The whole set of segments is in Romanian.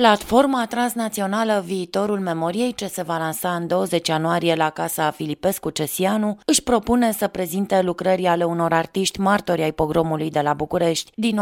Platforma transnațională Viitorul Memoriei, ce se va lansa în 20 ianuarie la Casa Filipescu-Cesianu, își propune să prezinte lucrări ale unor artiști martori ai pogromului de la București din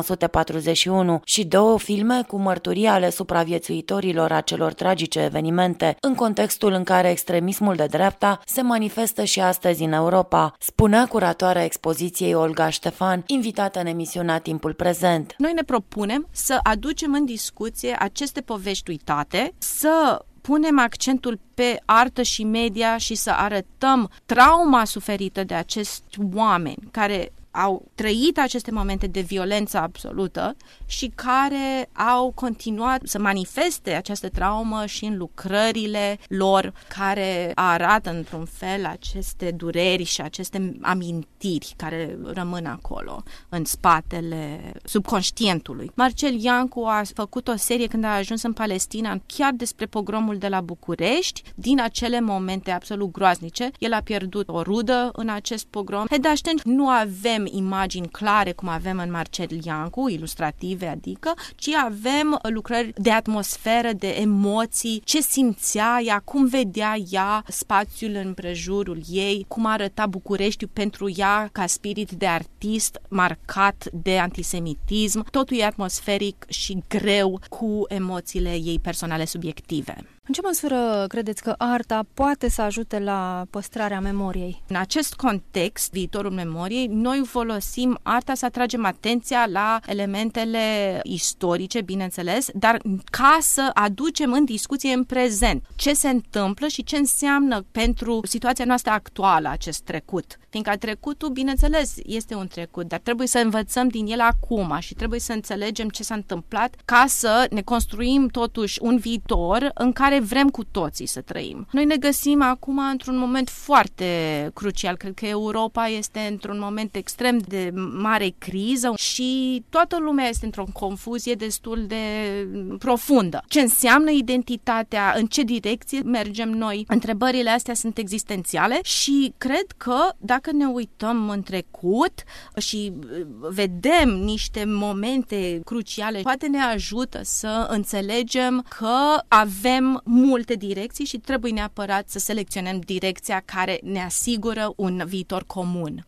1941 și 2 filme cu mărturii ale supraviețuitorilor acelor tragice evenimente, în contextul în care extremismul de dreapta se manifestă și astăzi în Europa, spunea curatoarea expoziției Olga Ștefan, invitată în emisiunea Timpul Prezent. Noi ne propunem să aducem în discuție aceste povești uitate, să punem accentul pe artă și media și să arătăm trauma suferită de acești oameni care au trăit aceste momente de violență absolută și care au continuat să manifeste această traumă și în lucrările lor, care arată într-un fel aceste dureri și aceste amintiri care rămân acolo, în spatele subconștientului. Marcel Iancu a făcut o serie când a ajuns în Palestina, chiar despre pogromul de la București, din acele momente absolut groaznice. El a pierdut o rudă în acest pogrom. Pe de atunci nu avem imagini clare cum avem în Marcel Iancu, ilustrative, adică, ci avem lucrări de atmosferă, de emoții, ce simțea ea, cum vedea ea spațiul în prejurul ei, cum arăta Bucureștiul pentru ea ca spirit de artist marcat de antisemitism. Totul e atmosferic și greu cu emoțiile ei personale subiective. În ce măsură credeți că arta poate să ajute la păstrarea memoriei? În acest context, Viitorul Memoriei, noi folosim arta să atragem atenția la elementele istorice, bineînțeles, dar ca să aducem în discuție în prezent ce se întâmplă și ce înseamnă pentru situația noastră actuală acest trecut. Fiindcă trecutul, bineînțeles, este un trecut, dar trebuie să învățăm din el acum și trebuie să înțelegem ce s-a întâmplat ca să ne construim totuși un viitor în care vrem cu toții să trăim. Noi ne găsim acum într-un moment foarte crucial. Cred că Europa este într-un moment extrem de mare criză și toată lumea este într-o confuzie destul de profundă. Ce înseamnă identitatea? În ce direcție mergem noi? Întrebările astea sunt existențiale și cred că dacă ne uităm în trecut și vedem niște momente cruciale, poate ne ajută să înțelegem că avem multe direcții și trebuie neapărat să selecționăm direcția care ne asigură un viitor comun.